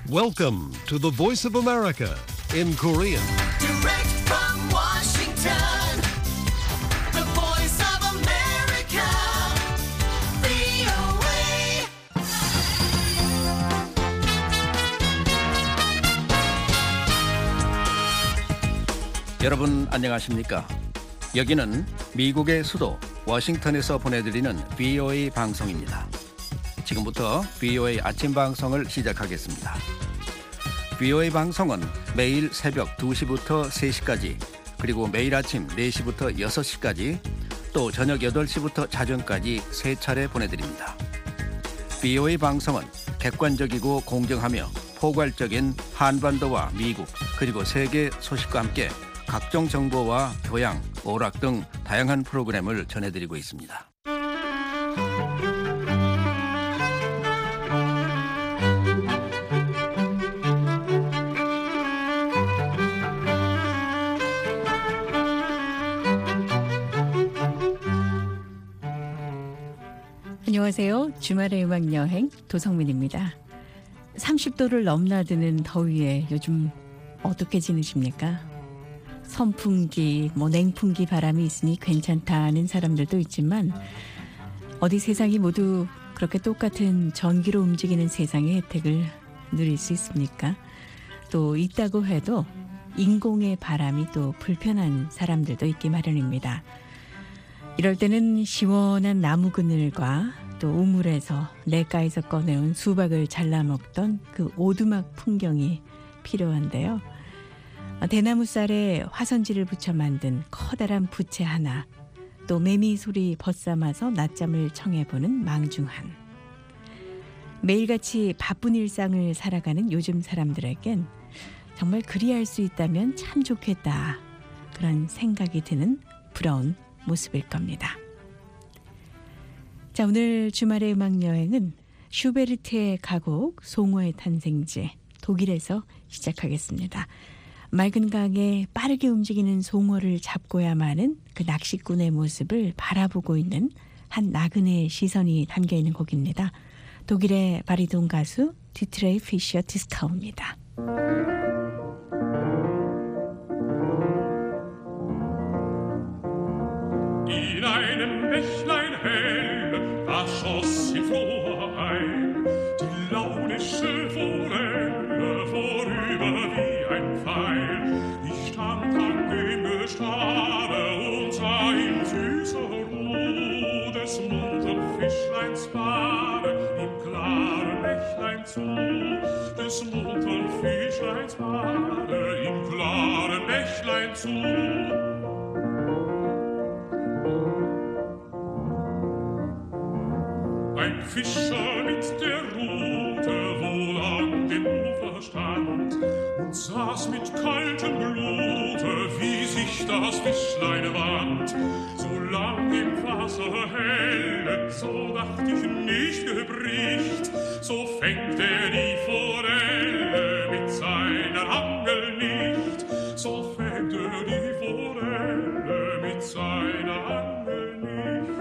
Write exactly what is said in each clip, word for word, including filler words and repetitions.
Welcome to the Voice of America in Korean. Direct from Washington, the voice of America, 브이오에이. 여러분 안녕하십니까? 여기는 미국의 수도 워싱턴에서 보내드리는 브이오에이 방송입니다. 지금부터 브이오에이 아침 방송을 시작하겠습니다. 브이오에이 방송은 매일 새벽 두 시부터 세 시까지, 그리고 매일 아침 네 시부터 여섯 시까지, 또 저녁 여덟 시부터 자정까지 세 차례 보내드립니다. 브이오에이 방송은 객관적이고 공정하며 포괄적인 한반도와 미국 그리고 세계 소식과 함께 각종 정보와 교양, 오락 등 다양한 프로그램을 전해드리고 있습니다. 안녕하세요. 주말의 음악여행 도성민입니다. 삼십 도를 넘나드는 더위에 요즘 어떻게 지내십니까? 선풍기, 뭐 냉풍기 바람이 있으니 괜찮다는 사람들도 있지만 어디 세상이 모두 그렇게 똑같은 전기로 움직이는 세상의 혜택을 누릴 수 있습니까? 또 있다고 해도 인공의 바람이 또 불편한 사람들도 있기 마련입니다. 이럴 때는 시원한 나무 그늘과 또 우물에서 냇가에서 꺼내온 수박을 잘라 먹던 그 오두막 풍경이 필요한데요. 대나무살에 화선지를 붙여 만든 커다란 부채 하나, 또 매미 소리 벗삼아서 낮잠을 청해보는 망중한. 매일같이 바쁜 일상을 살아가는 요즘 사람들에겐 정말 그리할 수 있다면 참 좋겠다, 그런 생각이 드는 부러운 모습일 겁니다. 자, 오늘 주말의 음악여행은 슈베르트의 가곡 송어의 탄생지 독일에서 시작하겠습니다. 맑은 강에 빠르게 움직이는 송어를 잡고야마는 그 낚시꾼의 모습을 바라보고 있는 한 나그네의 시선이 담겨있는 곡입니다. 독일의 바리톤 가수 디트레이 피셔 디스카우입니다. In einem Bächlein hell, da schoss in froher Eil die launische Forelle vorüber wie ein Pfeil. Ich stand an dem Gestade und sah ihm süßer Ruh des muntern Fischleins Bade im klaren Bächlein zu, des muntern Fischleins Bade im klaren Bächlein zu. Ein Fischer mit der Rute wohl an dem Ufer stand und saß mit kaltem Blute, wie sich das Fischlein wand. So lang im Wasser helle, so dacht ich nicht gebricht, so fängt er die Forelle mit seiner Angel nicht, so fängt er die Forelle mit seiner Angel nicht.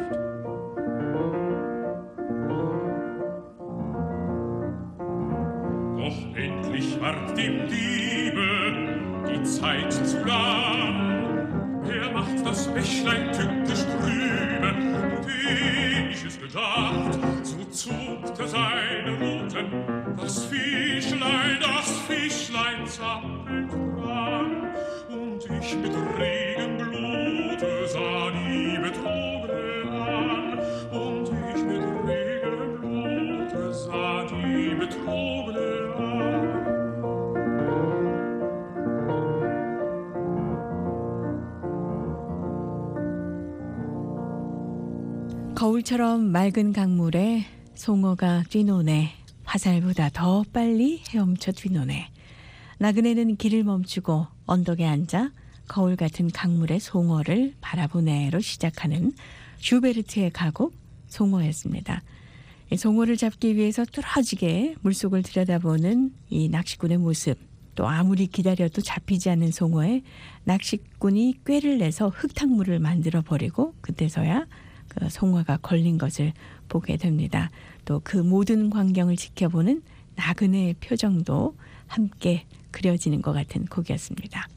Doch endlich ward dem Diebe die Zeit zu lang. Er macht das Bächlein tückisch trübe, und ehe ich es gedacht, so zuckte seine Ruten, das Fischlein, das Fischlein zappelt dran. Und ich mit regem Blute sah die Betrogene an, und ich mit regem Blute sah die Betrogene an. 거울처럼 맑은 강물에 송어가 뛰노네. 화살보다 더 빨리 헤엄쳐 뛰노네. 나그네는 길을 멈추고 언덕에 앉아 거울 같은 강물의 송어를 바라보네로 시작하는 슈베르트의 가곡 송어였습니다. 이 송어를 잡기 위해서 뚫어지게 물속을 들여다보는 이 낚시꾼의 모습, 또 아무리 기다려도 잡히지 않는 송어에 낚시꾼이 꾀를 내서 흙탕물을 만들어 버리고 그때서야 그 송어가 걸린 것을 보게 됩니다. 또 그 모든 광경을 지켜보는 나그네의 표정도 함께 그려지는 것 같은 곡이었습니다.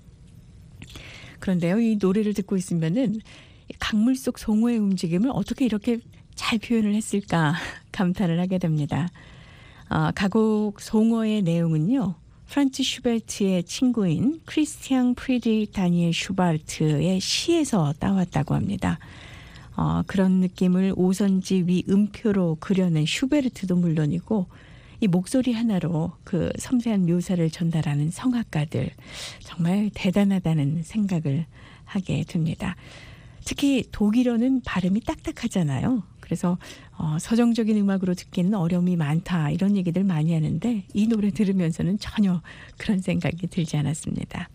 그런데요, 이 노래를 듣고 있으면은 강물 속 송어의 움직임을 어떻게 이렇게 잘 표현을 했을까 감탄을 하게 됩니다. 어, 가곡 송어의 내용은요, 프란츠 슈베르트의 친구인 크리스티앙 프리드리히 다니엘 슈바르트의 시에서 따왔다고 합니다. 어, 그런 느낌을 오선지 위 음표로 그려낸 슈베르트도 물론이고 이 목소리 하나로 그 섬세한 묘사를 전달하는 성악가들 정말 대단하다는 생각을 하게 됩니다. 특히 독일어는 발음이 딱딱하잖아요. 그래서 어, 서정적인 음악으로 듣기는 어려움이 많다 이런 얘기들 많이 하는데 이 노래 들으면서는 전혀 그런 생각이 들지 않았습니다.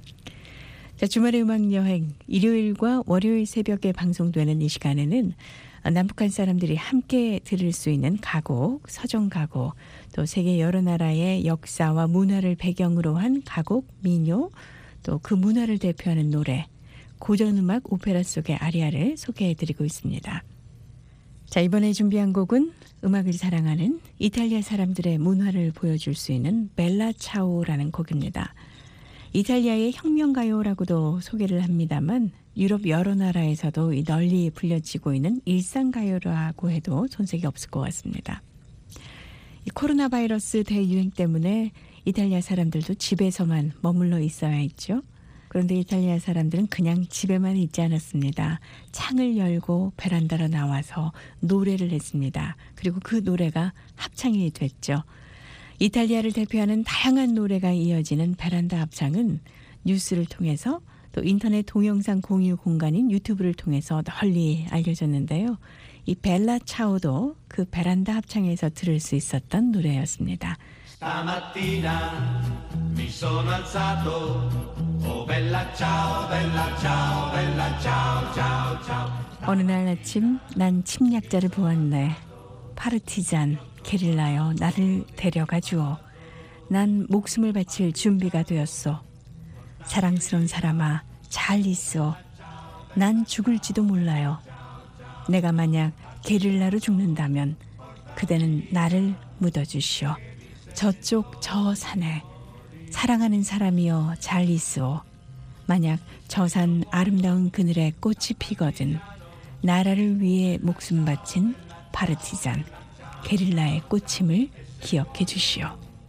자, 주말의 음악여행 일요일과 월요일 새벽에 방송되는 이 시간에는 남북한 사람들이 함께 들을 수 있는 가곡, 서정 가곡, 또 세계 여러 나라의 역사와 문화를 배경으로 한 가곡, 민요, 또 그 문화를 대표하는 노래, 고전음악 오페라 속의 아리아를 소개해드리고 있습니다. 자, 이번에 준비한 곡은 음악을 사랑하는 이탈리아 사람들의 문화를 보여줄 수 있는 벨라 차오라는 곡입니다. 이탈리아의 혁명가요라고도 소개를 합니다만 유럽 여러 나라에서도 널리 불려지고 있는 일상가요라고 해도 손색이 없을 것 같습니다. 이 코로나 바이러스 대유행 때문에 이탈리아 사람들도 집에서만 머물러 있어야 했죠. 그런데 이탈리아 사람들은 그냥 집에만 있지 않았습니다. 창을 열고 베란다로 나와서 노래를 했습니다. 그리고 그 노래가 합창이 됐죠. 이탈리아를 대표하는 다양한 노래가 이어지는 베란다 합창은 뉴스를 통해서 또 인터넷 동영상 공유 공간인 유튜브를 통해서 널리 알려졌는데요. 이 벨라 차오도 그 베란다 합창에서 들을 수 있었던 노래였습니다. Stamattina mi sono alzato, oh bella ciao, bella ciao, bella ciao, ciao, ciao. 어느 날 아침 난 침략자를 보았네. 파르티잔, 게릴라여 나를 데려가 주어. 난 목숨을 바칠 준비가 되었소. 사랑스러운 사람아, 잘 있어. 난 죽을지도 몰라요. 내가 만약 게릴라로 죽는다면 그대는 나를 묻어주시오. 저쪽 저 산에 사랑하는 사람이여 잘 있어. 만약 저 산 아름다운 그늘에 꽃이 피거든 나라를 위해 목숨 바친 파르티잔 게릴라의 꽃임을 기억해 주시오.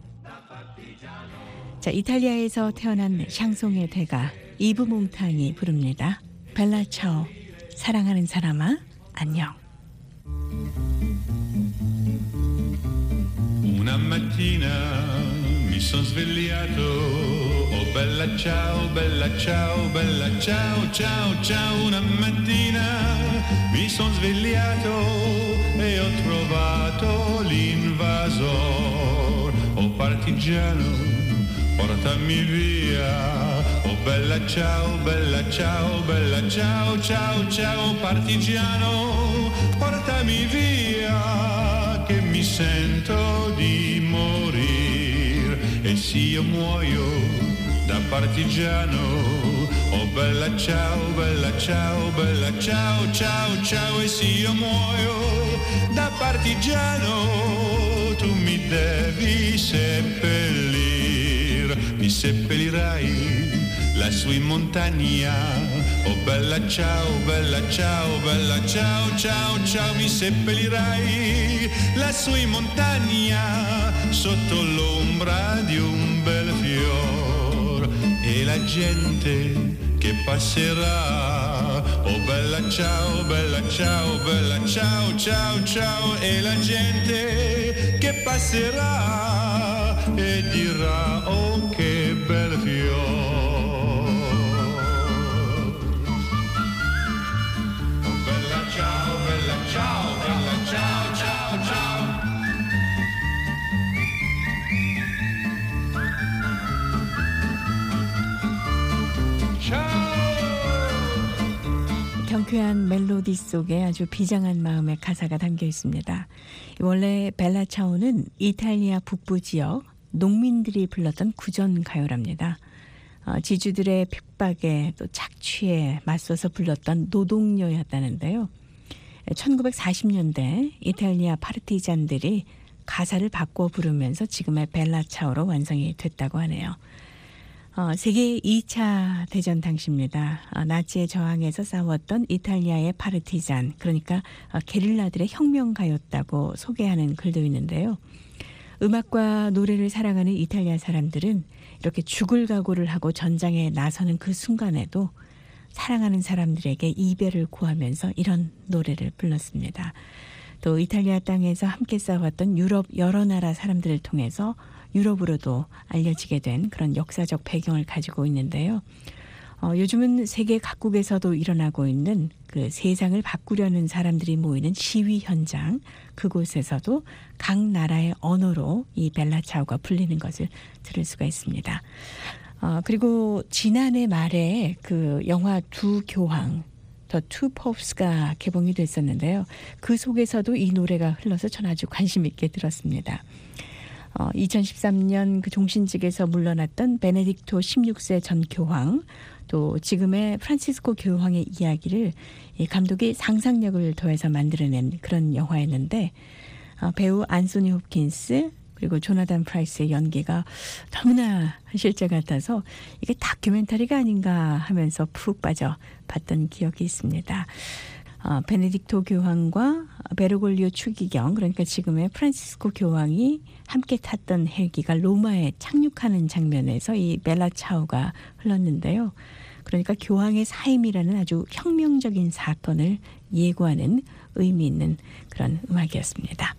자, 이탈리아에서 태어난 샹송의 대가 이브 몽탕이 부릅니다. 벨라 차오, 사랑하는 사람아 안녕. Una mattina mi son svegliato, oh bella ciao, bella ciao, bella ciao, ciao, ciao. Una mattina mi son svegliato e ho trovato l'invasor, oh partigiano, portami via, oh bella ciao, bella ciao, bella ciao, ciao, ciao, partigiano, portami via, che mi sento di morir, e se io muoio da partigiano, oh bella ciao, bella ciao, bella ciao, ciao, ciao, e se io muoio da partigiano, tu mi devi seppellir, mi seppellirai lassù in montagna, oh bella ciao, bella ciao, bella ciao, ciao, ciao, mi seppellirai lassù in montagna, sotto l'ombra di un bel fior, e la gente che passerà, oh bella ciao, bella ciao, bella ciao, ciao, ciao, e la gente che passerà e dirà, oh che bel fior. 경쾌한 멜로디 속에 아주 비장한 마음의 가사가 담겨 있습니다. 원래 벨라 차오는 이탈리아 북부 지역 농민들이 불렀던 구전 가요랍니다. 어, 지주들의 핍박에 또 착취에 맞서서 불렀던 노동요였다는데요. 천구백사십 년대 이탈리아 파르티잔들이 가사를 바꿔 부르면서 지금의 벨라 차오로 완성이 됐다고 하네요. 어, 세계 이 차 대전 당시입니다. 어, 나치에 저항해서 싸웠던 이탈리아의 파르티잔, 그러니까 어, 게릴라들의 혁명가였다고 소개하는 글도 있는데요. 음악과 노래를 사랑하는 이탈리아 사람들은 이렇게 죽을 각오를 하고 전장에 나서는 그 순간에도 사랑하는 사람들에게 이별을 구하면서 이런 노래를 불렀습니다. 또 이탈리아 땅에서 함께 싸웠던 유럽 여러 나라 사람들을 통해서 유럽으로도 알려지게 된 그런 역사적 배경을 가지고 있는데요. 어, 요즘은 세계 각국에서도 일어나고 있는 그 세상을 바꾸려는 사람들이 모이는 시위 현장, 그곳에서도 각 나라의 언어로 이 벨라차오가 불리는 것을 들을 수가 있습니다. 어, 그리고 지난해 말에 그 영화 두 교황, 더 투 pops가 개봉이 됐었는데요. 그 속에서도 이 노래가 흘러서 전 아주 관심 있게 들었습니다. 어, 이천십삼 년 그 종신직에서 물러났던 베네딕토 십육 세 전 교황, 또 지금의 프란치스코 교황의 이야기를 이 감독이 상상력을 더해서 만들어낸 그런 영화였는데, 어, 배우 안소니 홉킨스 그리고 조나단 프라이스의 연기가 너무나 실제 같아서 이게 다큐멘터리가 아닌가 하면서 푹 빠져 봤던 기억이 있습니다. 어, 베네딕토 교황과 베르골리오 추기경, 그러니까 지금의 프란치스코 교황이 함께 탔던 헬기가 로마에 착륙하는 장면에서 이 벨라차오가 흘렀는데요. 그러니까 교황의 사임이라는 아주 혁명적인 사건을 예고하는 의미 있는 그런 음악이었습니다.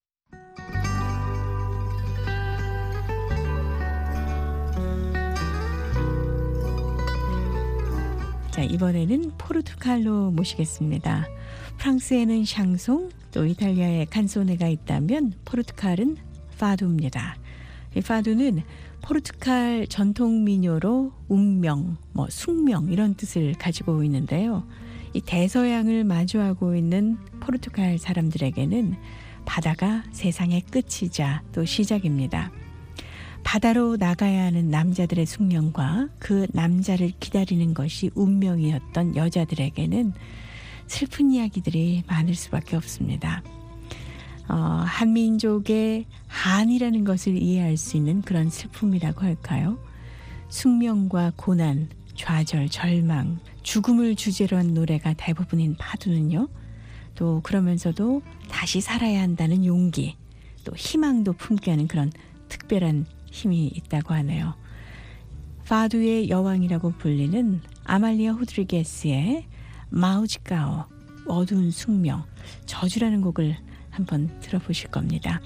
자, 이번에는 포르투갈로 모시겠습니다. 프랑스에는 샹송, 또 이탈리아에 칸소네가 있다면 포르투갈은 파두입니다. 이 파두는 포르투갈 전통 민요로 운명, 뭐 숙명 이런 뜻을 가지고 있는데요. 이 대서양을 마주하고 있는 포르투갈 사람들에게는 바다가 세상의 끝이자 또 시작입니다. 바다로 나가야 하는 남자들의 숙명과 그 남자를 기다리는 것이 운명이었던 여자들에게는 슬픈 이야기들이 많을 수밖에 없습니다. 어, 한민족의 한이라는 것을 이해할 수 있는 그런 슬픔이라고 할까요? 숙명과 고난, 좌절, 절망, 죽음을 주제로 한 노래가 대부분인 파두는요. 또 그러면서도 다시 살아야 한다는 용기, 또 희망도 품게 하는 그런 특별한 힘이 있다고 하네요. 파두의 여왕이라고 불리는 아말리아 호드리게스의 마우지카오, 어두운 숙명, 저주라는 곡을 한번 들어보실 겁니다.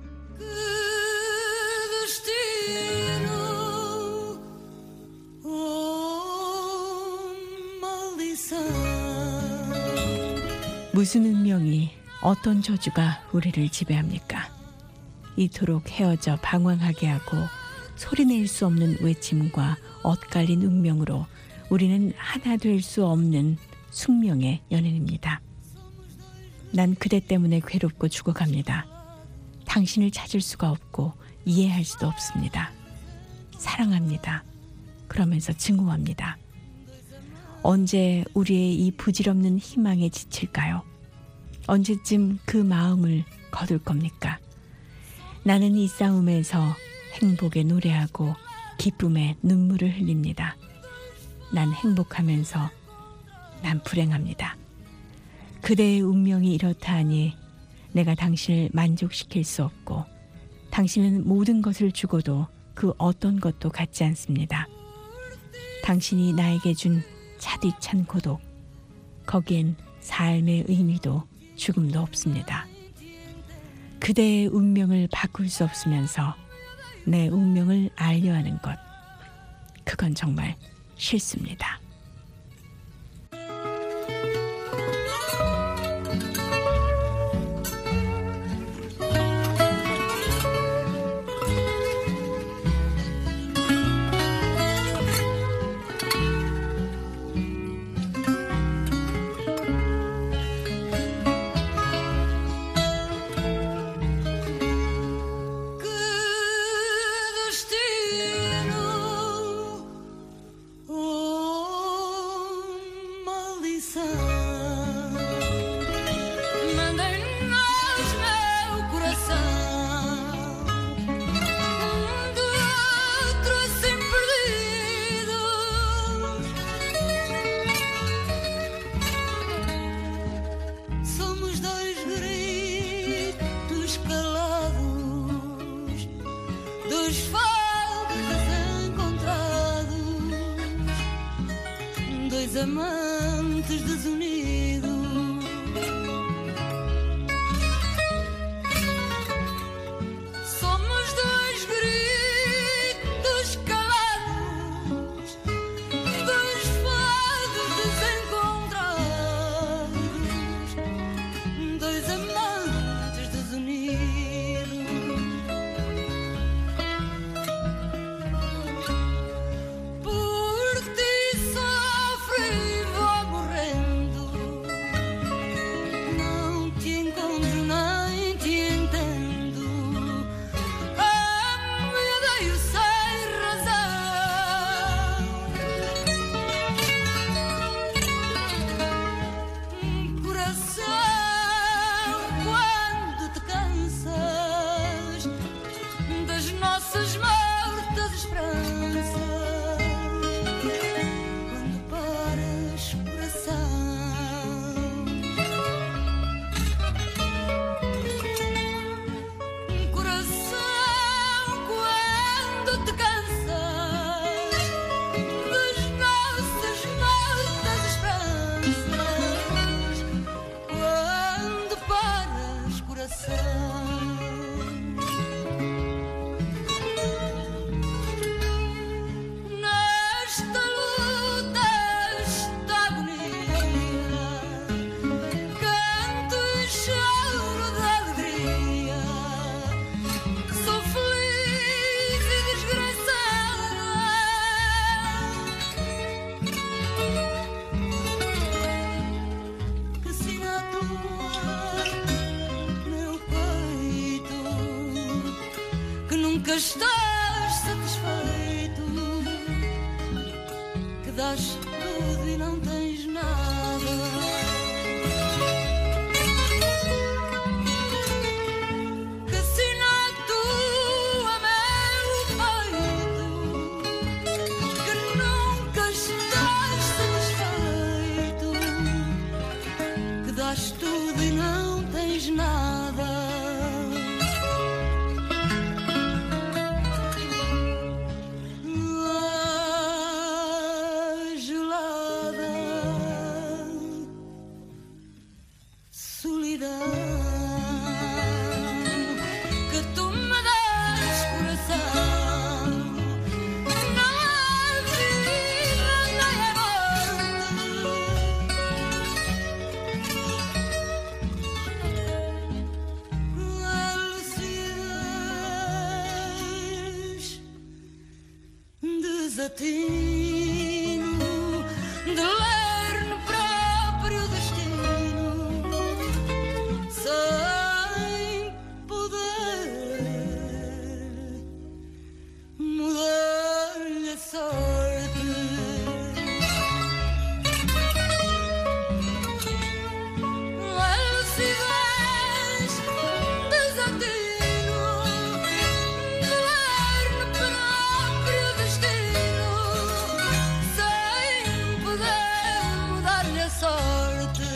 무슨 운명이, 어떤 저주가 우리를 지배합니까? 이토록 헤어져 방황하게 하고 소리낼 수 없는 외침과 엇갈린 운명으로 우리는 하나 될 수 없는 숙명의 연인입니다. 난 그대 때문에 괴롭고 죽어갑니다. 당신을 찾을 수가 없고 이해할 수도 없습니다. 사랑합니다. 그러면서 증오합니다. 언제 우리의 이 부질없는 희망에 지칠까요? 언제쯤 그 마음을 거둘 겁니까? 나는 이 싸움에서 행복에 노래하고 기쁨에 눈물을 흘립니다. 난 행복하면서 난 불행합니다. 그대의 운명이 이렇다 하니 내가 당신을 만족시킬 수 없고 당신은 모든 것을 주고도 그 어떤 것도 갖지 않습니다. 당신이 나에게 준 차디찬 고독, 거기엔 삶의 의미도 죽음도 없습니다. 그대의 운명을 바꿀 수 없으면서 내 운명을 알려하는 것, 그건 정말 싫습니다. Que destino, oh dos fogos desencontrados, dois amantes desunidos. Somos dois gritos calados, dois fogos desencontrados, dois amantes desunidos. Por ti sofro e vou morrendo, não te encontro nem te entendo. Amo e odeio sem razão. Coração, quando te cansas das nossas mortas esperanças, quando paras, coração, coração, quando te cansas das nossas mortas esperanças, quando paras, coração. Nesta luta, esta agonia, canto e choro de alegria, que sou feliz e desgraçada, que assina a tua meu peito, que nunca estás satisfeito, que dás tudo e não tens nada, que assina a tua meu peito, que nunca estás satisfeito, que dás tudo e não tens nada. Ah, gelada solidão que tu me dás, coração. Não há vida nem há morte. A lucidez, desatino de ler no próprio destino, sem poder mudar-lhe a sorte. A lucidez, desatino de ler no próprio destino, sem poder mudar-lhe a sorte.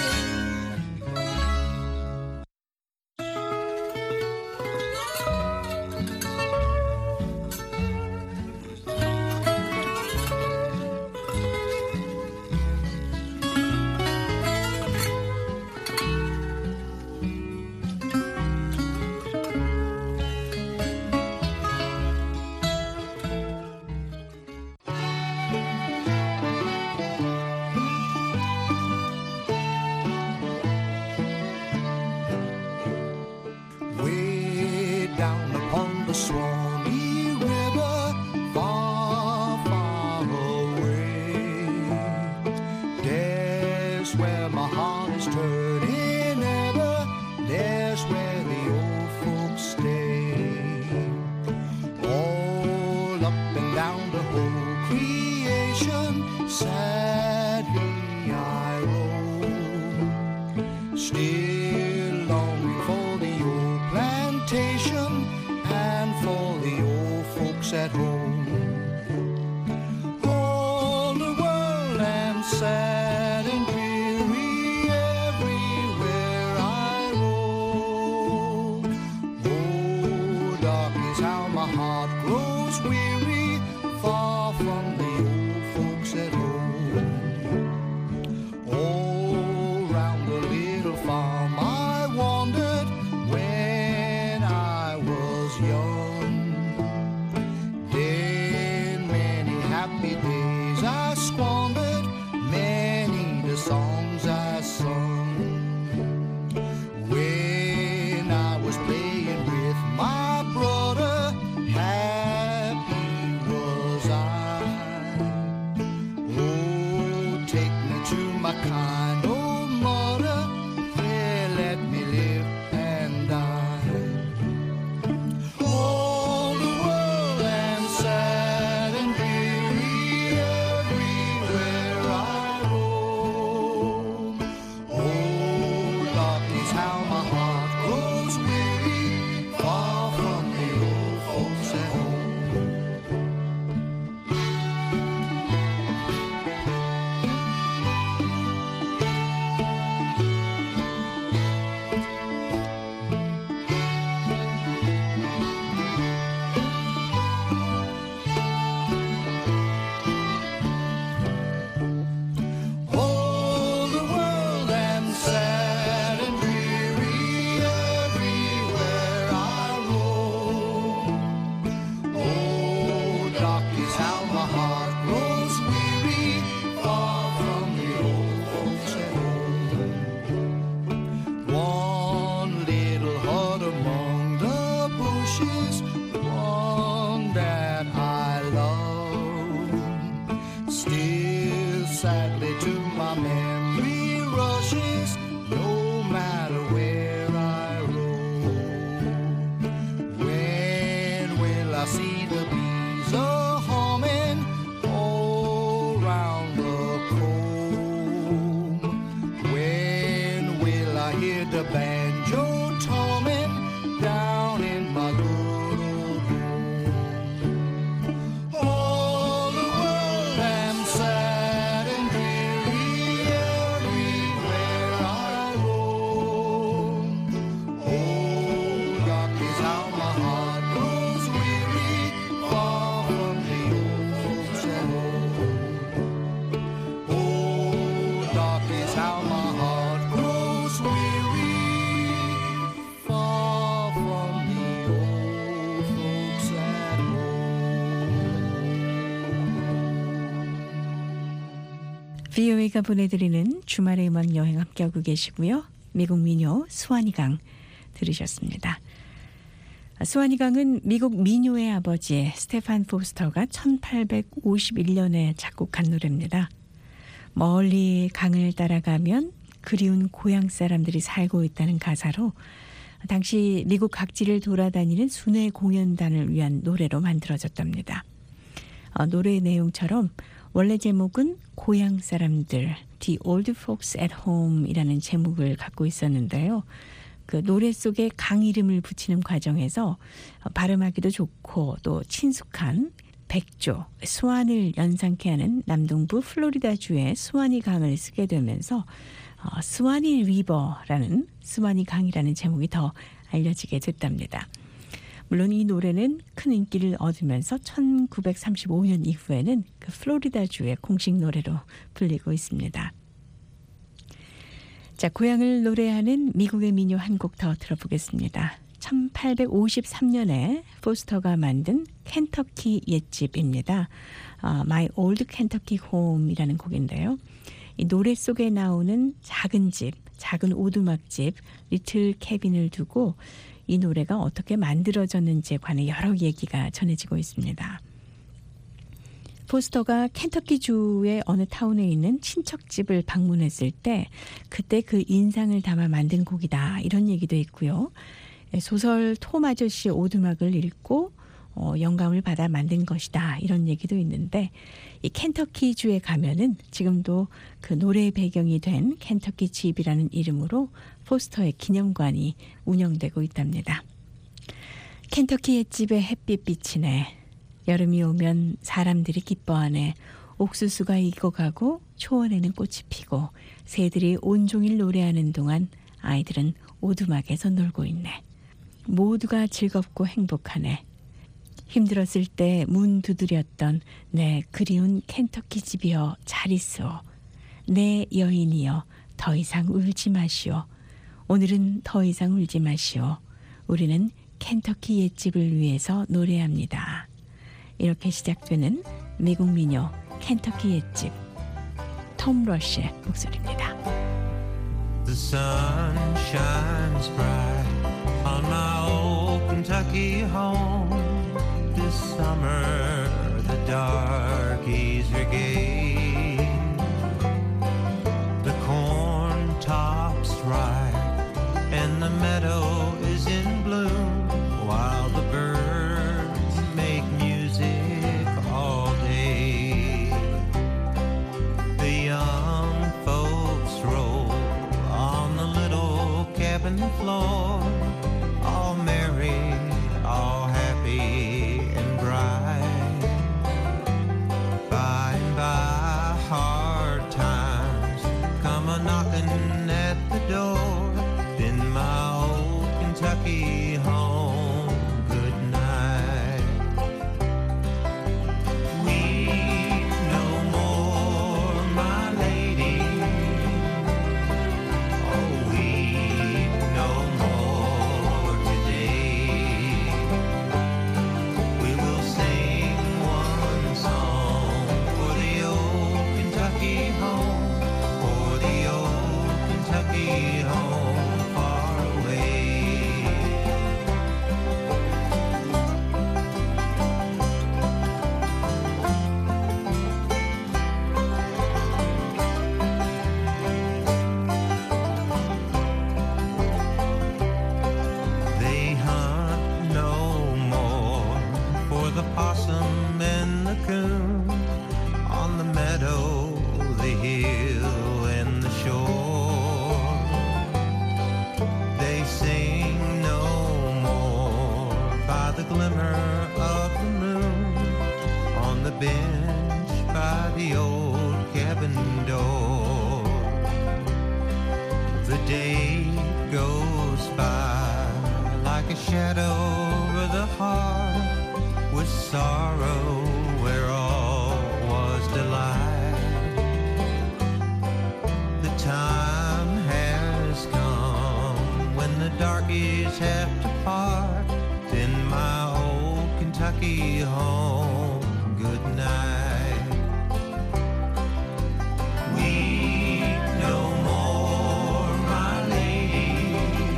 Way down upon the Swanee River, far, far away. There's where my heart is turning ever. There's where the old folks stay. All up and down the whole creation, sadly I roam. Still longing for the old plantation and for the old folks at home. All the world and sad and dreary everywhere I roam. Oh, dark is how my heart grows weary, far from the old folks at home. All round the little farm I wandered when I was young. Then many happy days I squandered, many the songs I sung. When I was playing with my brother, happy was I. Oh, take me to my kind old mother, there let me live and die. All the world and sad and weary, everywhere I roam. Oh, darkness, how my heart grows weary, far from the old folks at home. All the world and sad and weary, everywhere I roam. Oh, darkness, how my heart grows weary, far from the old folks at home. One little hut among the bushes, one that I love, still sadly to my memory rushes, no matter where I roam. When will I see the bees a humming all round the comb? When will I hear the banjo tumming down in my little home? All the world and sad and dreary, everywhere I roam. Oh, darkness, how my heart grows weary, far from the old folks at home. Oh, darkness, how my heart grows weary, far from the old folks at home. 브이오에이가 보내드리는 주말의 음악 여행 함께하고 계시고요. 미국 민요 스와니강 들으셨습니다. 스와니강은 미국 민요의 아버지 스테판 포스터가 천팔백오십일 년에 작곡한 노래입니다. 멀리 강을 따라가면 그리운 고향 사람들이 살고 있다는 가사로 당시 미국 각지를 돌아다니는 순회 공연단을 위한 노래로 만들어졌답니다. 어, 노래의 내용처럼 원래 제목은 고향 사람들, The Old Folks at Home 이라는 제목을 갖고 있었는데요. 그 노래 속에 강 이름을 붙이는 과정에서 발음하기도 좋고 또 친숙한 백조, 스완을 연상케 하는 남동부 플로리다주의 스와니 강을 쓰게 되면서 어, 스와니 리버라는 스와니 강이라는 제목이 더 알려지게 됐답니다. 물론 이 노래는 큰 인기를 얻으면서 천구백삼십오 년 이후에는 그 플로리다주의 공식 노래로 불리고 있습니다. 자, 고향을 노래하는 미국의 민요 한 곡 더 들어보겠습니다. 천팔백오십삼 년에 포스터가 만든 켄터키 옛집입니다. 어, My Old Kentucky Home이라는 곡인데요. 이 노래 속에 나오는 작은 집, 작은 오두막집, 리틀 캐빈을 두고 이 노래가 어떻게 만들어졌는지에 관해 여러 얘기가 전해지고 있습니다. 포스터가 켄터키주의 어느 타운에 있는 친척집을 방문했을 때 그때 그 인상을 담아 만든 곡이다 이런 얘기도 있고요. 소설 톰 아저씨 오두막을 읽고 어, 영감을 받아 만든 것이다 이런 얘기도 있는데 이 켄터키주에 가면은 지금도 그 노래의 배경이 된 켄터키 집이라는 이름으로 포스터의 기념관이 운영되고 있답니다. 켄터키 옛집에 햇빛 비치네. 여름이 오면 사람들이 기뻐하네. 옥수수가 익어가고 초원에는 꽃이 피고 새들이 온종일 노래하는 동안 아이들은 오두막에서 놀고 있네. 모두가 즐겁고 행복하네. 힘들었을 때 문 두드렸던 내 그리운 켄터키 집이여 잘 있어. 내 여인이여 더 이상 울지 마시오. 오늘은 더 이상 울지 마시오. 우리는 켄터키 옛집을 위해서 노래합니다. 이렇게 시작되는 미국 민요 켄터키 옛집, 톰 러시의 목소리입니다. The sun shines bright on my old Kentucky home. This summer the darkies are gay. The corn tops ripe and the meadow is in bloom, while the birds make music all day. The young folks roll on the little cabin floor, all merry, all happy and bright. By and by hard times come a knocking at the door, then my old Kentucky home, good night. Weep no more, my lady. Oh, weep no more today. We will sing one song for the old Kentucky home, for the old Kentucky home far away. They hunt no more for the possum and the coon on the meadow, the hill, and the shore. They sing no more by the glimmer of the moon on the bench by the old cabin door. The day goes by like a shadow over the heart, with sorrow where all was delight. The time has come when the darkies have to part, then my old Kentucky home, good night. Weep no more, my lady.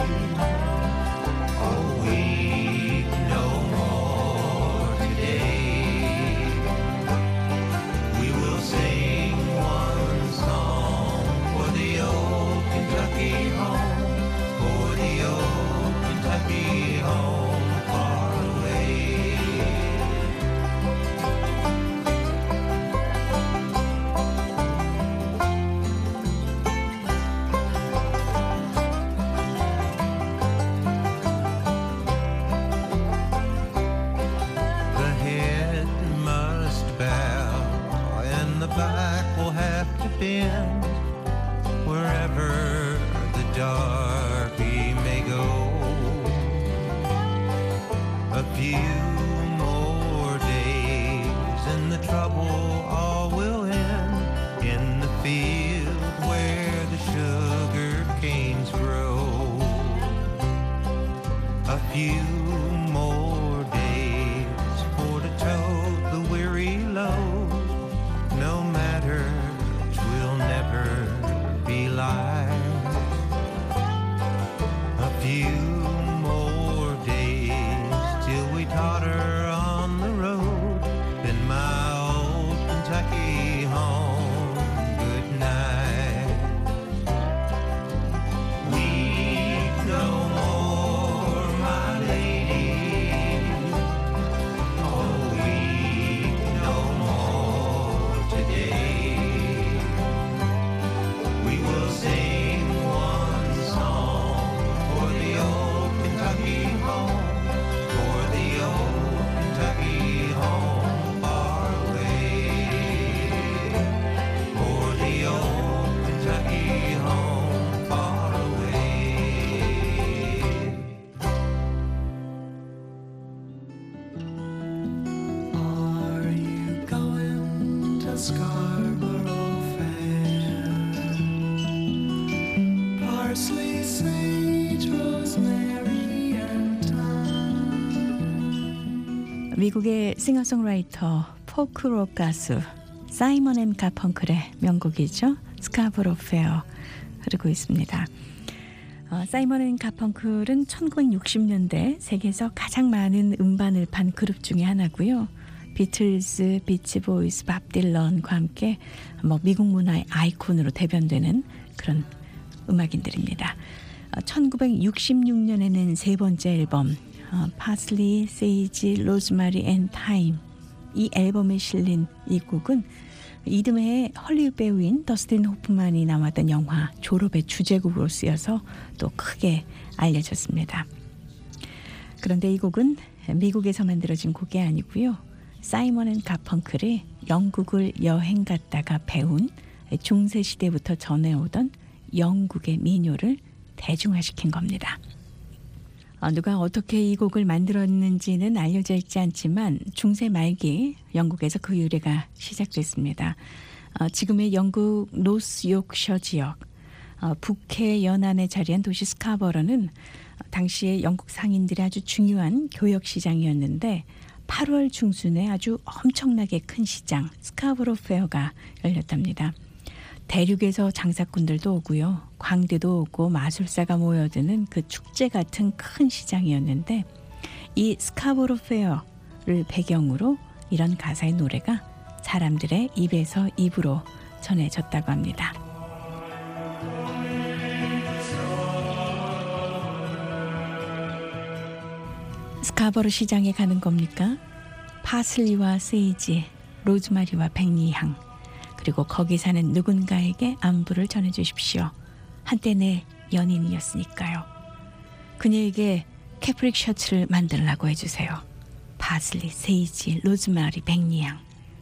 Oh, weep no more today. We will sing one song for the old Kentucky home, for the old Kentucky home far away. The head must bow and the back will have to bend wherever the darky may go. A few more days and the trouble all will end in the field where the sugar canes grow. A few more days for to tote the weary load, no matter, 'twill never be light. A few more days till we totter on the road, then my old Kentucky home, good night. Weep no more, my lady. Scarborough Fair. Parsley, sage, rosemary and thyme. 미국의 싱어송라이터 포크록 가수 사이먼 앤 가펑클의 명곡이죠. 스카보로 페어 흐르고 있습니다. 어, 사이먼 앤 가펑클은 천구백육십 년대 세계에서 가장 많은 음반을 판 그룹 중에 하나고요. 비틀즈, 비치보이스, 밥 딜런과 함께 뭐 미국 문화의 아이콘으로 대변되는 그런 음악인들입니다. 어, 천구백육십육 년에 낸 세 번째 앨범 어, 파슬리, 세이지, 로즈마리 앤 타임, 이 앨범에 실린 이 곡은 이듬해 헐리우드 배우인 더스틴 호프만이 나왔던 영화 졸업의 주제곡으로 쓰여서 또 크게 알려졌습니다. 그런데 이 곡은 미국에서 만들어진 곡이 아니고요. 사이먼 앤 가펑클이 영국을 여행 갔다가 배운 중세시대부터 전해오던 영국의 민요를 대중화시킨 겁니다. 어, 누가 어떻게 이 곡을 만들었는지는 알려져 있지 않지만 중세 말기 영국에서 그 유래가 시작됐습니다. 어, 지금의 영국 노스 요크셔 지역 어, 북해 연안에 자리한 도시 스카버러는 당시에 영국 상인들의 아주 중요한 교역 시장이었는데 팔월 중순에 아주 엄청나게 큰 시장 스카버러 페어가 열렸답니다. 대륙에서 장사꾼들도 오고요. 광대도 오고 마술사가 모여드는 그 축제 같은 큰 시장이었는데 이 스카보로 페어를 배경으로 이런 가사의 노래가 사람들의 입에서 입으로 전해졌다고 합니다. 스카보로 시장에 가는 겁니까? 파슬리와 세이지, 로즈마리와 백리향 그리고 거기 사는 누군가에게 안부를 전해주십시오. 한때 내 연인이었으니까요. 그녀에게 캐프릭 셔츠를 만들라고 해주세요. 파슬리, 세이지, 로즈마리, 백리향.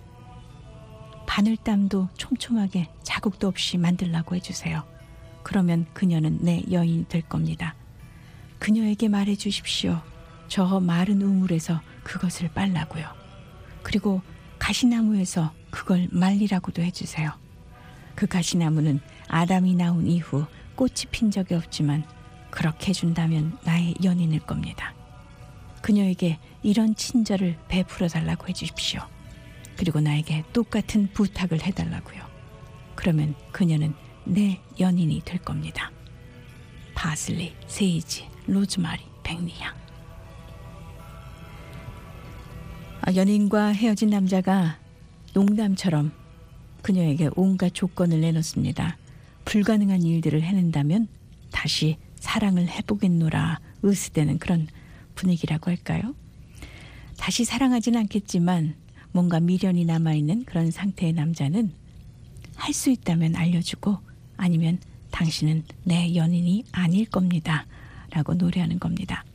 바늘땀도 촘촘하게 자국도 없이 만들라고 해주세요. 그러면 그녀는 내 여인이 될 겁니다. 그녀에게 말해주십시오. 저 마른 우물에서 그것을 빨라고요. 그리고 가시나무에서 그걸 말리라고도 해주세요. 그 가시나무는 아담이 나온 이후 꽃이 핀 적이 없지만 그렇게 해준다면 나의 연인일 겁니다. 그녀에게 이런 친절을 베풀어 달라고 해주십시오. 그리고 나에게 똑같은 부탁을 해달라고요. 그러면 그녀는 내 연인이 될 겁니다. 파슬리, 세이지, 로즈마리, 백리향. 연인과 헤어진 남자가 농담처럼 그녀에게 온갖 조건을 내놓습니다. 불가능한 일들을 해낸다면 다시 사랑을 해보겠노라 으스대는 그런 분위기라고 할까요? 다시 사랑하진 않겠지만 뭔가 미련이 남아있는 그런 상태의 남자는 할 수 있다면 알려주고 아니면 당신은 내 연인이 아닐 겁니다 라고 노래하는 겁니다.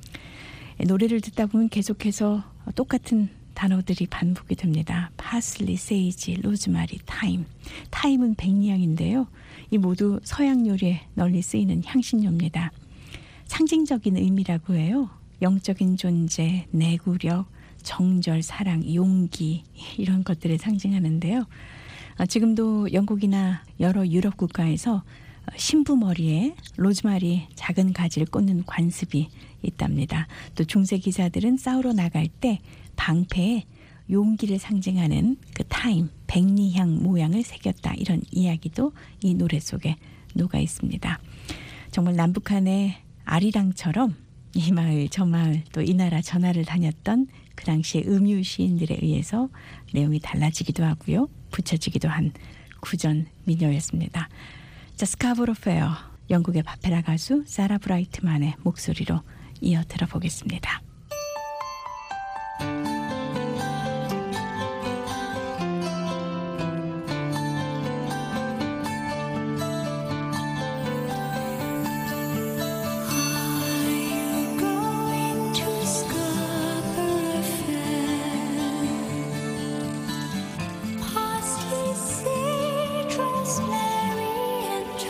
노래를 듣다 보면 계속해서 똑같은 단어들이 반복이 됩니다. 파슬리, 세이지, 로즈마리, 타임. 타임은 백리향인데요. 이 모두 서양 요리에 널리 쓰이는 향신료입니다. 상징적인 의미라고 해요. 영적인 존재, 내구력, 정절, 사랑, 용기 이런 것들을 상징하는데요. 지금도 영국이나 여러 유럽 국가에서 신부 머리에 로즈마리 작은 가지를 꽂는 관습이 있답니다. 또 중세 기사들은 싸우러 나갈 때 방패에 용기를 상징하는 그 타임, 백리향 모양을 새겼다. 이런 이야기도 이 노래 속에 녹아 있습니다. 정말 남북한의 아리랑처럼 이 마을 저 마을 또 이 나라 저 나라를 다녔던 그 당시의 음유 시인들에 의해서 내용이 달라지기도 하고요. 붙여지기도 한 구전 민요였습니다. 자, 스카보로 페어, 영국의 바페라 가수 사라 브라이트만의 목소리로 이어 들어보겠습니다.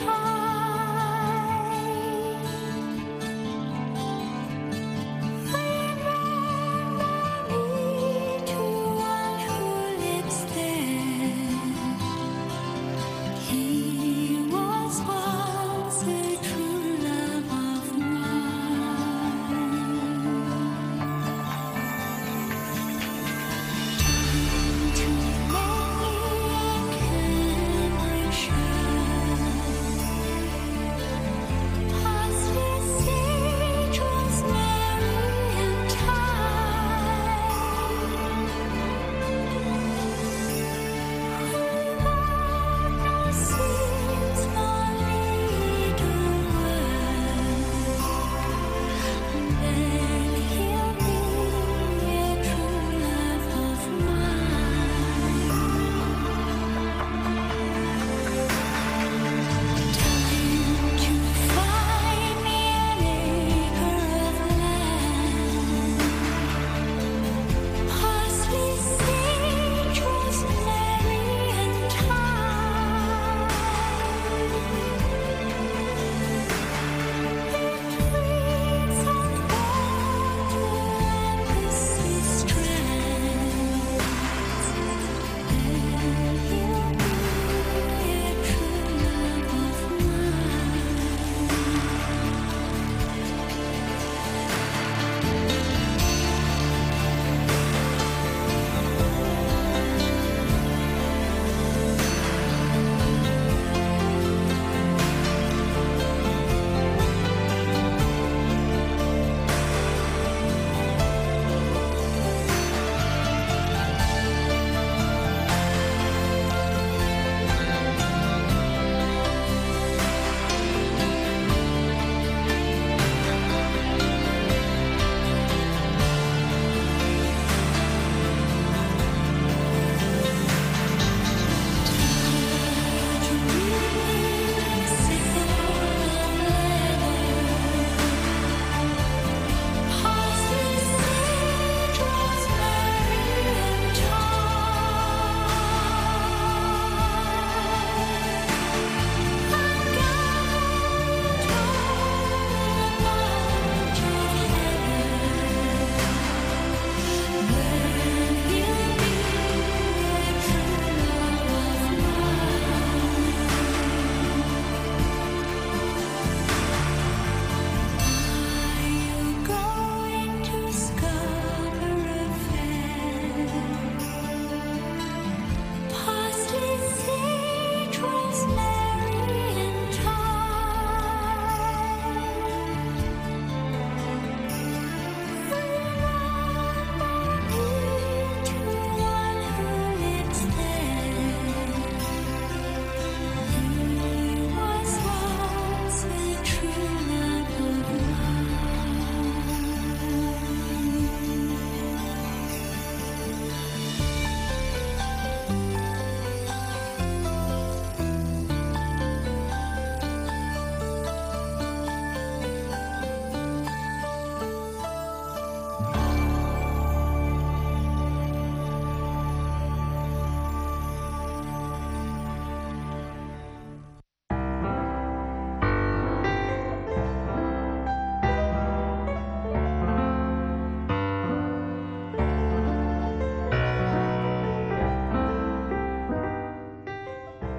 Rosemary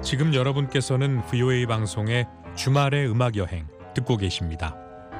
지금 여러분께서는 브이오에이 방송의 주말의 음악 여행 듣고 계십니다.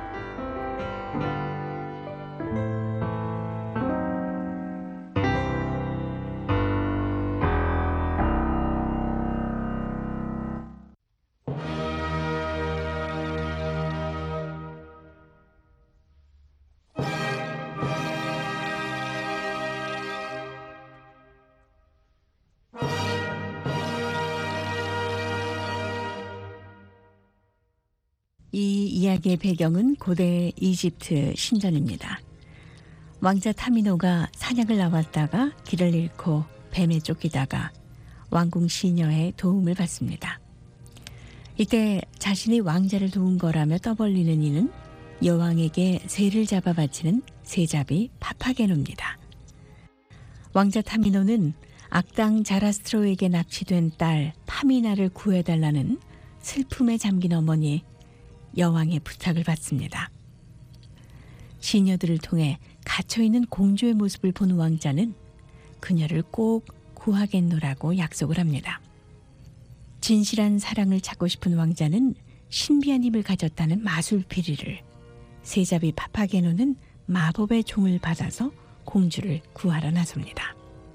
이 이야기의 배경은 고대 이집트 신전입니다. 왕자 타미노가 사냥을 나왔다가 길을 잃고 뱀에 쫓기다가 왕궁 시녀의 도움을 받습니다. 이때 자신이 왕자를 도운 거라며 떠벌리는 이는 여왕에게 쇠를 잡아 바치는 쇠잡이 파파게노입니다. 왕자 타미노는 악당 자라스트로에게 납치된 딸 파미나를 구해달라는 슬픔에 잠긴 어머니 여왕의 부탁을 받습니다. 시녀들을 통해 갇혀있는 공주의 모습을 본 왕자는 그녀를 꼭 구하겠노라고 약속을 합니다. 진실한 사랑을 찾고 싶은 왕자는 신비한 힘을 가졌다는 마술피리를, 쇠잡이 파파게노는 마법의 종을 받아서 공주를 구하러 나섭니다.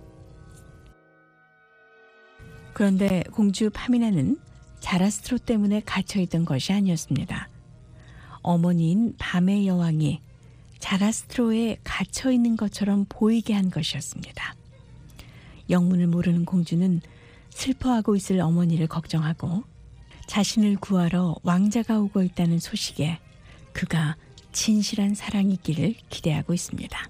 그런데 공주 파미나는 자라스트로 때문에 갇혀있던 것이 아니었습니다. 어머니인 밤의 여왕이 자라스트로에 갇혀있는 것처럼 보이게 한 것이었습니다. 영문을 모르는 공주는 슬퍼하고 있을 어머니를 걱정하고 자신을 구하러 왕자가 오고 있다는 소식에 그가 진실한 사랑이기를 기대하고 있습니다.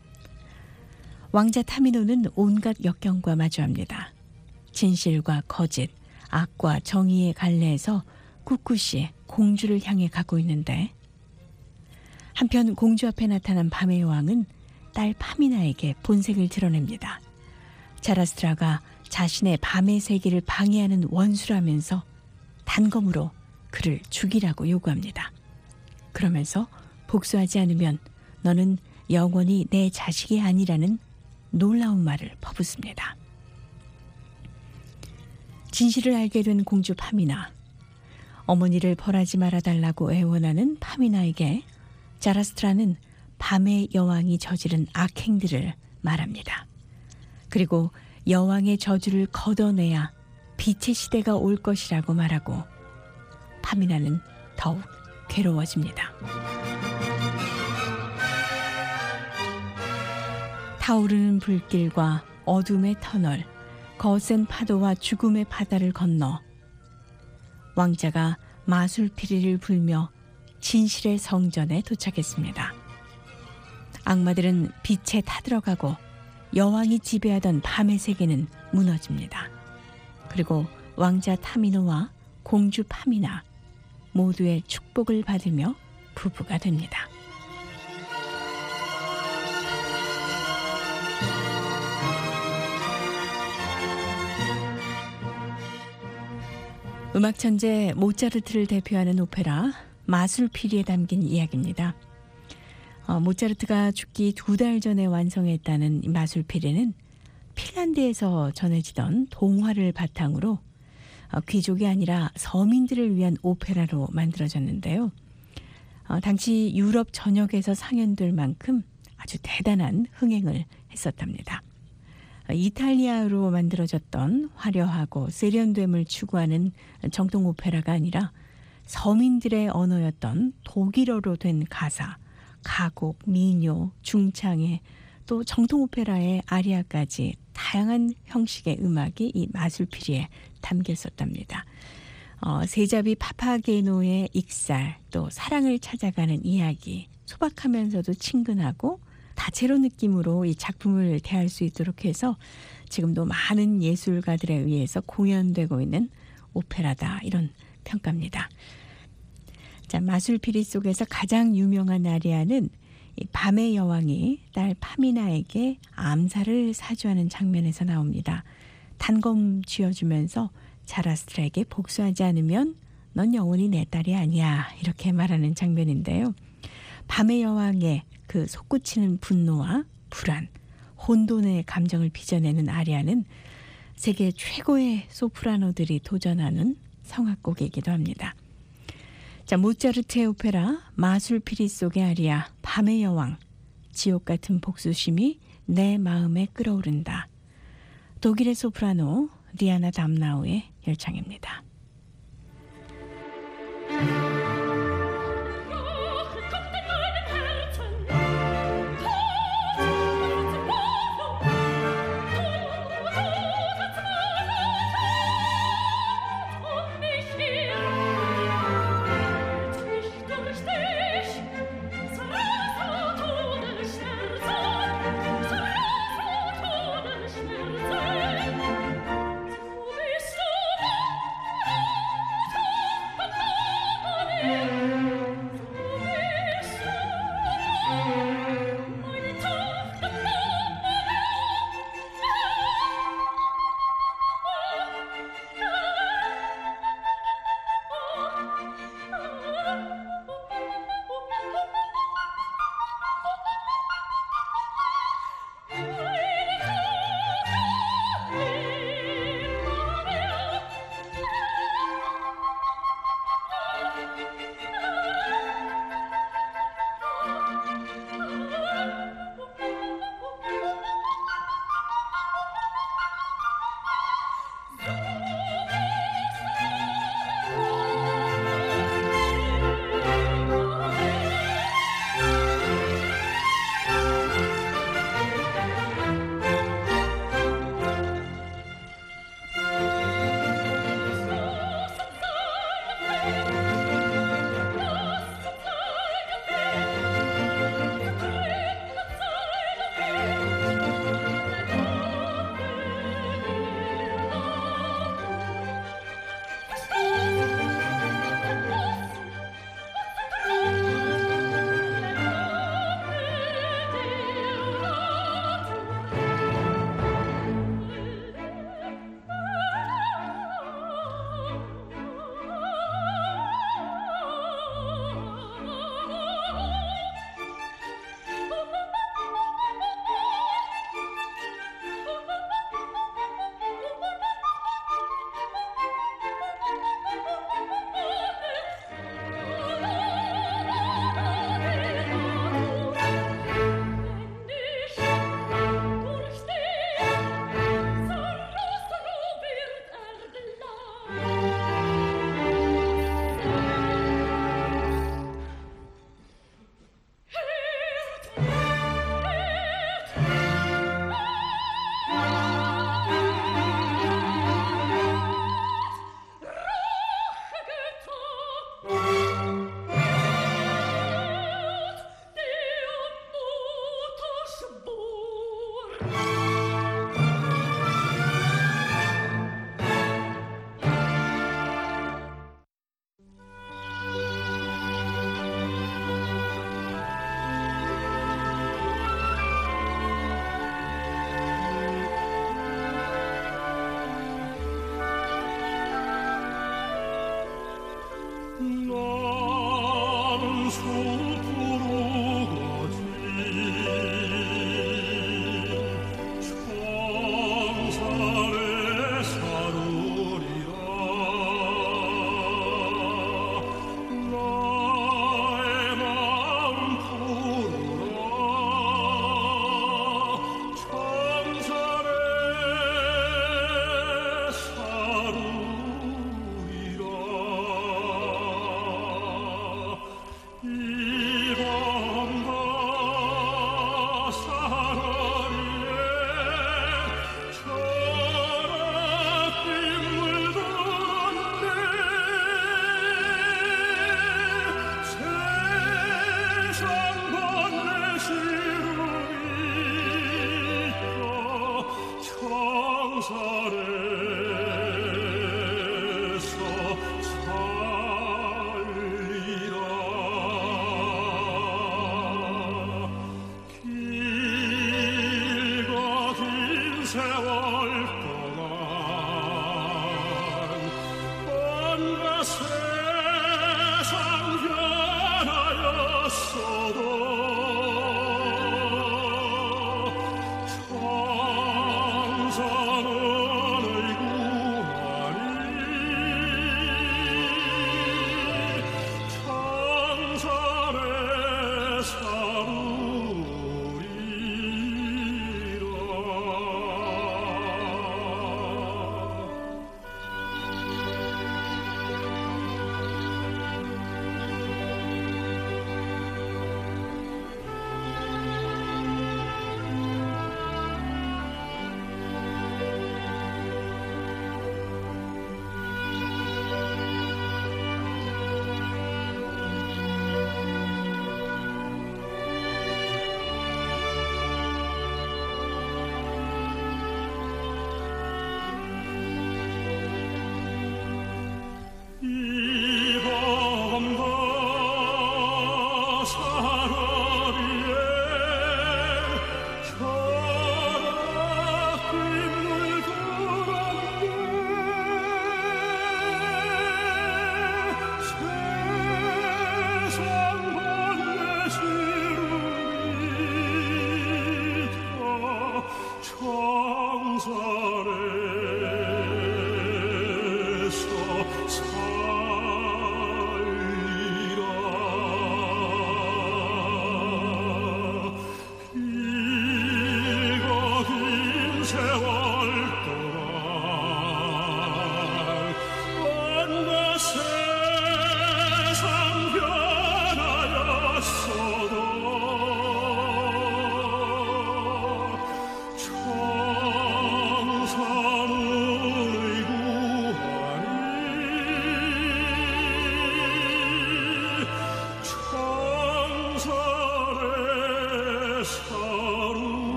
왕자 타미노는 온갖 역경과 마주합니다. 진실과 거짓, 악과 정의의 갈래에서 꿋꿋이 공주를 향해 가고 있는데, 한편 공주 앞에 나타난 밤의 여왕은 딸 파미나에게 본색을 드러냅니다. 자라스트라가 자신의 밤의 세계를 방해하는 원수라면서 단검으로 그를 죽이라고 요구합니다. 그러면서 복수하지 않으면 너는 영원히 내 자식이 아니라는 놀라운 말을 퍼붓습니다. 진실을 알게 된 공주 파미나, 어머니를 벌하지 말아달라고 애원하는 파미나에게 자라스트라는 밤의 여왕이 저지른 악행들을 말합니다. 그리고 여왕의 저주를 걷어내야 빛의 시대가 올 것이라고 말하고 파미나는 더욱 괴로워집니다. 타오르는 불길과 어둠의 터널, 거센 파도와 죽음의 바다를 건너 왕자가 마술피리를 불며 진실의 성전에 도착했습니다. 악마들은 빛에 타들어가고 여왕이 지배하던 밤의 세계는 무너집니다. 그리고 왕자 타미노와 공주 파미나 모두의 축복을 받으며 부부가 됩니다. 음악 천재 모차르트를 대표하는 오페라 마술피리에 담긴 이야기입니다. 어, 모차르트가 죽기 두 달 전에 완성했다는 이 마술피리는 핀란드에서 전해지던 동화를 바탕으로 어, 귀족이 아니라 서민들을 위한 오페라로 만들어졌는데요. 어, 당시 유럽 전역에서 상연될 만큼 아주 대단한 흥행을 했었답니다. 이탈리아로 만들어졌던 화려하고 세련됨을 추구하는 정통 오페라가 아니라 서민들의 언어였던 독일어로 된 가사, 가곡, 민요, 중창회, 또 정통 오페라의 아리아까지 다양한 형식의 음악이 이 마술피리에 담겨 있었답니다. 어, 세자비 파파게노의 익살, 또 사랑을 찾아가는 이야기, 소박하면서도 친근하고 다채로운 느낌으로 이 작품을 대할 수 있도록 해서 지금도 많은 예술가들에 의해서 공연되고 있는 오페라다, 이런 평가입니다. 자, 마술피리 속에서 가장 유명한 아리아는 이 밤의 여왕이 딸 파미나에게 암살을 사주하는 장면에서 나옵니다. 단검 쥐어주면서 자라스트라에게 복수하지 않으면 넌 영원히 내 딸이 아니야, 이렇게 말하는 장면인데요. 밤의 여왕의 그 솟구치는 분노와 불안, 혼돈의 감정을 빚어내는 아리아는 세계 최고의 소프라노들이 도전하는 성악곡이기도 합니다. 자, 모차르트의 오페라 마술피리 속의 아리아 밤의 여왕, 지옥 같은 복수심이 내 마음에 끓어오른다. 독일의 소프라노 디아나 담나우의 열창입니다. Du bist so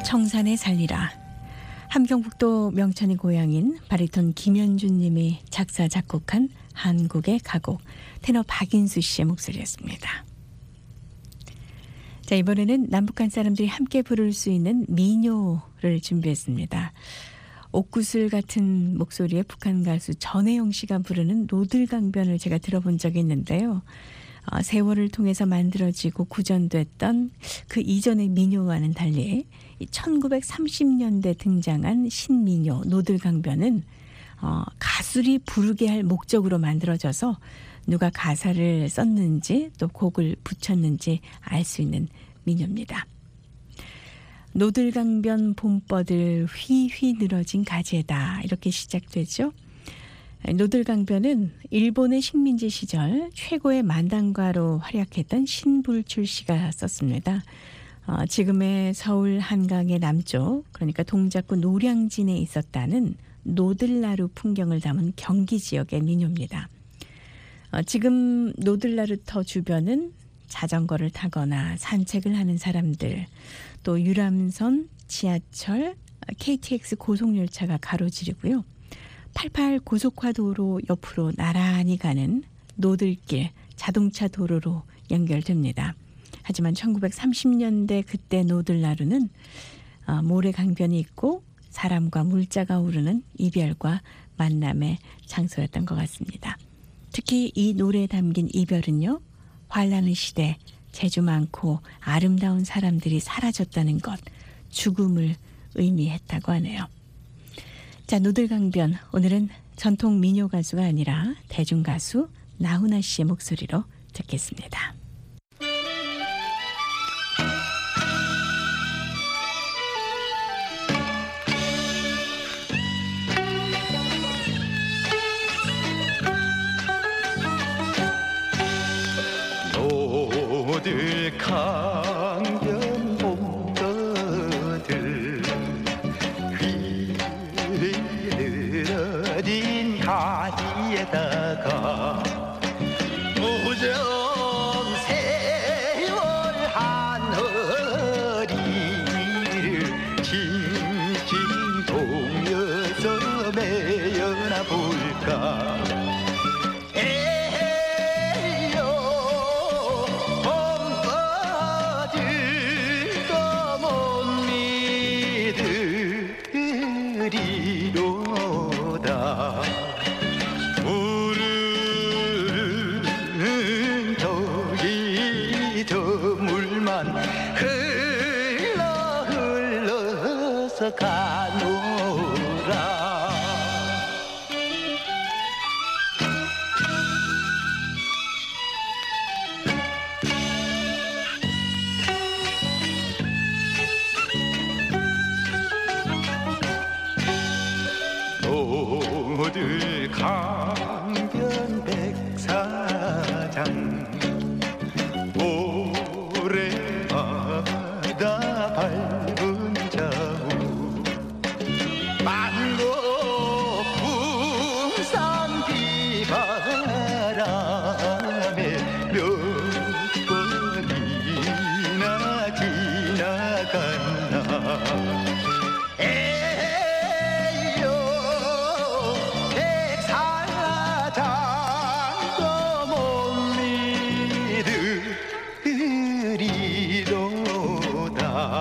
청산에 살리라. 함경북도 명천이 고향인 바리톤 김현준 님이 작사 작곡한 한국의 가곡, 테너 박인수 씨의 목소리였습니다. 자, 이번에는 남북한 사람들이 함께 부를 수 있는 민요를 준비했습니다. 옥구슬 같은 목소리의 북한 가수 전혜영 씨가 부르는 노들강변을 제가 들어본 적이 있는데요. 어, 세월을 통해서 만들어지고 구전됐던 그 이전의 민요와는 달리 천구백삼십 년대 등장한 신민요 노들강변은 어, 가수리 부르게 할 목적으로 만들어져서 누가 가사를 썼는지 또 곡을 붙였는지 알 수 있는 민요입니다. 노들강변 봄버들 휘휘 늘어진 가재다, 이렇게 시작되죠. 노들강변은 일본의 식민지 시절 최고의 만당가로 활약했던 신불출 씨가 썼습니다. 어, 지금의 서울 한강의 남쪽, 그러니까 동작구 노량진에 있었다는 노들나루 풍경을 담은 경기 지역의 민요입니다. 어, 지금 노들나루터 주변은 자전거를 타거나 산책을 하는 사람들, 또 유람선, 지하철, 케이티엑스 고속열차가 가로지르고요. 팔십팔 고속화도로 옆으로 나란히 가는 노들길, 자동차 도로로 연결됩니다. 하지만 천구백삼십 년대 그때 노들나루는 어, 모래강변이 있고 사람과 물자가 오르는 이별과 만남의 장소였던 것 같습니다. 특히 이 노래에 담긴 이별은요, 환란의 시대, 재주 많고 아름다운 사람들이 사라졌다는 것, 죽음을 의미했다고 하네요. 자, 노들강변, 오늘은 전통 민요 가수가 아니라 대중가수 나훈아 씨의 목소리로 듣겠습니다. 노들강변 봄버들 휘휘 늘어진 가지에다가 무정 세월 한 허리를 징징 동여서 매여나 볼까. 흘러 흘러서 가노라. 노들강변 백사장 밟은 자우 만고 풍산 비바람에 몇 번이나 지나갔나. 에이요 백사장도 못 믿으리로다.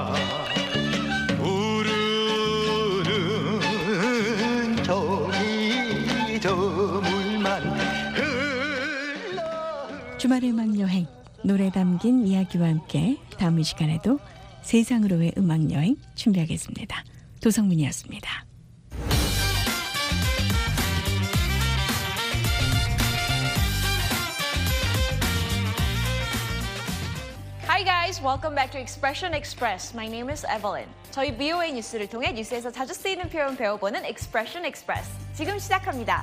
부르는 종이 저물만 흘러. 주말의 음악여행, 노래 담긴 이야기와 함께 다음 이 시간에도 세상으로의 음악여행 준비하겠습니다. 도성민이었습니다. Hi guys, welcome back to Expression Express. My name is Evelyn. 저희 비오에이 뉴스를 통해 뉴스에서 자주 쓰이는 표현 배워보는 Expression Express. 지금 시작합니다.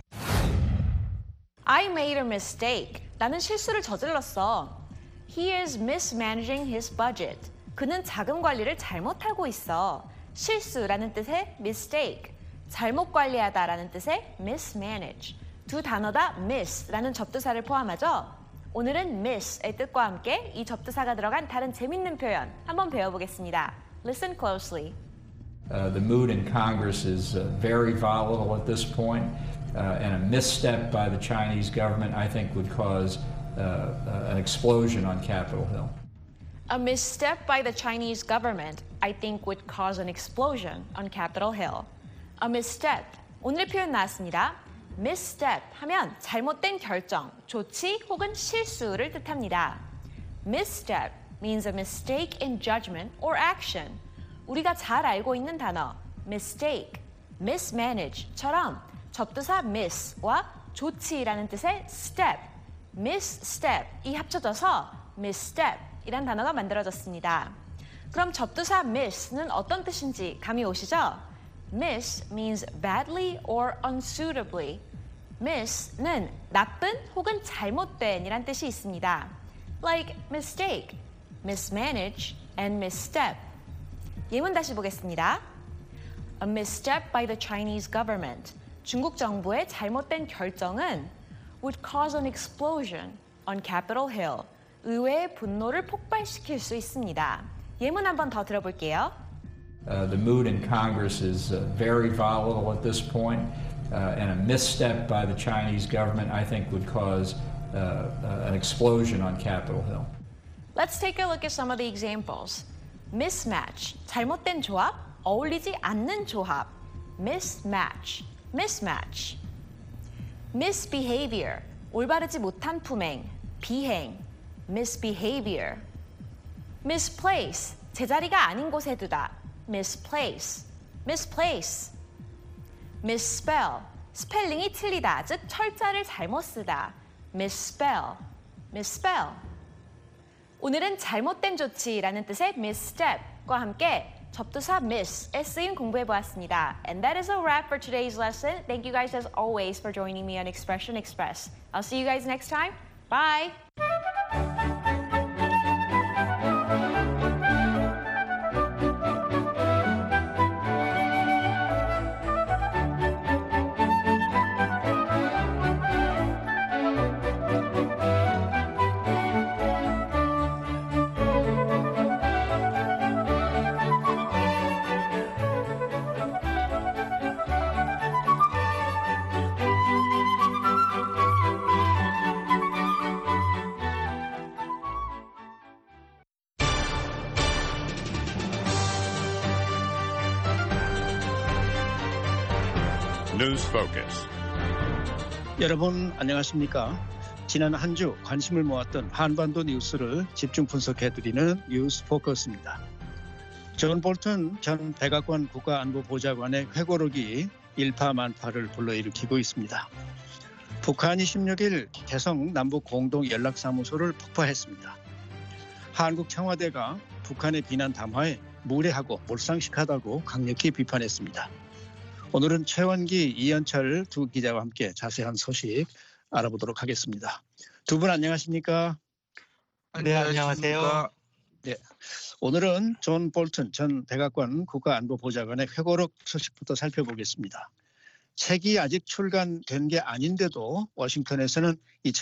I made a mistake. 나는 실수를 저질렀어. He is mismanaging his budget. 그는 자금 관리를 잘못하고 있어. 실수라는 뜻의 mistake, 잘못 관리하다라는 뜻의 mismanage. 두 단어 다 miss라는 접두사를 포함하죠. 오늘은 miss의 뜻과 함께 이 접두사가 들어간 다른 재밌는 표현 한번 배워보겠습니다. Listen closely. Uh, the mood in Congress is uh, very volatile at this point, uh, and a misstep by the Chinese government, I think, would cause uh, uh, an explosion on Capitol Hill. A misstep by the Chinese government, I think, would cause an explosion on Capitol Hill. A misstep. 오늘 표현 나왔습니다. misstep 하면 잘못된 결정, 조치 혹은 실수를 뜻합니다. misstep means a mistake in judgment or action. 우리가 잘 알고 있는 단어 mistake, mismanage처럼 접두사 miss와 조치라는 뜻의 step, misstep이 합쳐져서 misstep이란 단어가 만들어졌습니다. 그럼 접두사 miss는 어떤 뜻인지 감이 오시죠? Miss means badly or unsuitably. miss는 나쁜 혹은 잘못된 이란 뜻이 있습니다. Like mistake, mismanage, and misstep. 예문 다시 보겠습니다. A misstep by the Chinese government. 중국 정부의 잘못된 결정은 would cause an explosion on Capitol Hill. 의회의 분노를 폭발시킬 수 있습니다. 예문 한 번 더 들어볼게요. Uh, the mood in Congress is uh, very volatile at this point, uh, and a misstep by the Chinese government, I think, would cause uh, uh, an explosion on Capitol Hill. Let's take a look at some of the examples. mismatch, 잘못된 조합, 어울리지 않는 조합. mismatch, mismatch. misbehavior, 올바르지 못한 품행, 비행. misbehavior. misplace, 제자리가 아닌 곳에 두다. misplace, misplace. misspell, 스펠링이 틀리다, 즉 철자를 잘못 쓰다. misspell, misspell. 오늘은 잘못된 조치라는 뜻의 misstep과 함께 접두사 miss에 쓰임 공부해보았습니다. And that is a wrap for today's lesson. Thank you guys as always for joining me on Expression Express. I'll see you guys next time. Bye! News Focus. 여러분 안녕하십니까? 지난 한 주 관심을 모았던 한반도 뉴스를 집중 분석해드리는 뉴스 포커스입니다. 존 볼턴 전 백악관 국가안보보좌관의 회고록이 일파만파를 불러일으키고 있습니다. 북한이 십육 일 개성 남북 공동 연락사무소를 폭파했습니다. 한국 청와대가 북한의 비난 담화에 무례하고 몰상식하다고 강력히 비판했습니다. 오늘은 최원기, 이현철 두 기자와 함께 자세한 소식 알아보도록 하겠습니다. 두 분 안녕하십니까? 네, 안녕하세요. 네, 오늘은 존 볼턴 전 백악관 국가안보보좌관의 회고록 소식부터 살펴보겠습니다. 책이 아직 출간된 게 아닌데도 워싱턴에서는 이 책